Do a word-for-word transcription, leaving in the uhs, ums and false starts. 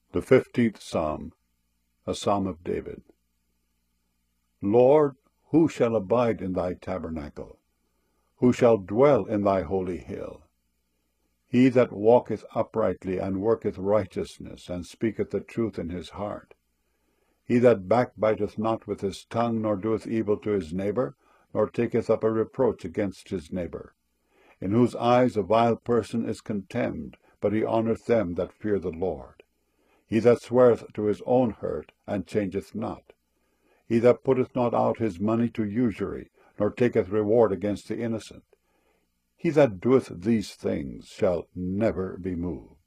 The fifteenth Psalm, a Psalm of David. Lord, who shall abide in thy tabernacle? Who shall dwell in thy holy hill? He that walketh uprightly, and worketh righteousness, and speaketh the truth in his heart. He that backbiteth not with his tongue, nor doeth evil to his neighbour, nor taketh up a reproach against his neighbour. In whose eyes a vile person is contemned, but he honoureth them that fear the Lord. He that sweareth to his own hurt, and changeth not. He that putteth not out his money to usury, nor taketh reward against the innocent. He that doeth these things shall never be moved.